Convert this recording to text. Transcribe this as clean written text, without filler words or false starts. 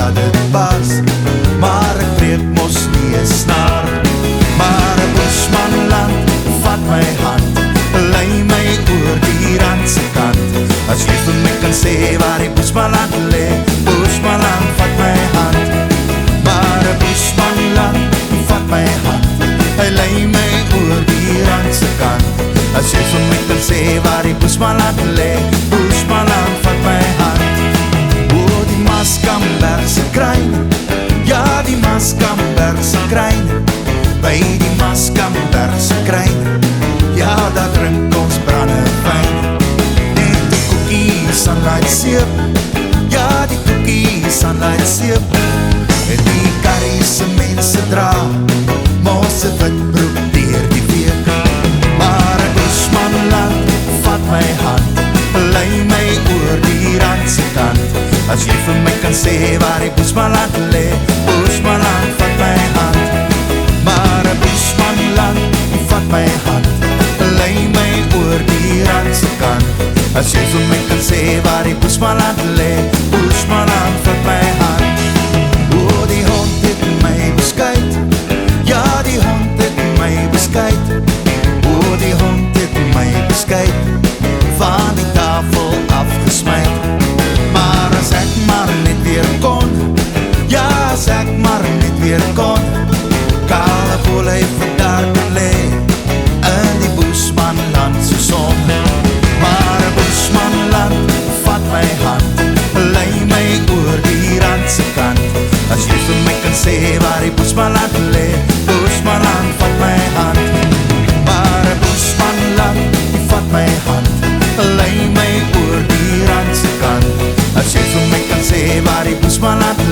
dat dit pas, maar ek breek mos nie 'n snaar. Maar 'n Bushmanland vat my hand, lei my oor die randse kant. As jy vir my kan sê waar die Bushmanland lê, Bushmanland vat my hand. Maar 'n Bushmanland vat my hand, hy lei my oor die randse kant. As jy vir my kan sê waar die Bushmanland lê, Bushmanland vat my hand. O, die Maskambergse kruin, ja die Maskambergse kruin, by die Maskambergse kruin, ja daar drink ons brandewyn. Net die koekies aan light seep, ja die koekies aan light seep, en die karriese mense dra mosse wit broek deur die week. Maar 'n Bushmanland vat my hand, lei my oor die randse kant. As jy vir my kan sê waar die Bushmanland lê, Bushmanland vat my hand. Maar 'n Bushmanland vat my hand, lei my oor die randse kant. As jy vir my kan sê waar die Bushmanland lê, Bushmanland vat my hand. O, die hond het my beskuit, ja die hond het my beskuit. O, die hond het my beskuit, van die tafel afgesmyt. Maar as ek maar net weer kon, ja as ek maar net weer kon, kale volle daar kan lê, in die Bushmanland se son. Maar 'n Bushmanland vat my hand, lei my oor die randse kant. As jy vir my kan sê waar die Bushmanland lê, Bushmanland vat my hand. Maar 'n Bushmanland vat my hand, lei my oor die randse kant. As jy vir my kan sê waar die Bushmanland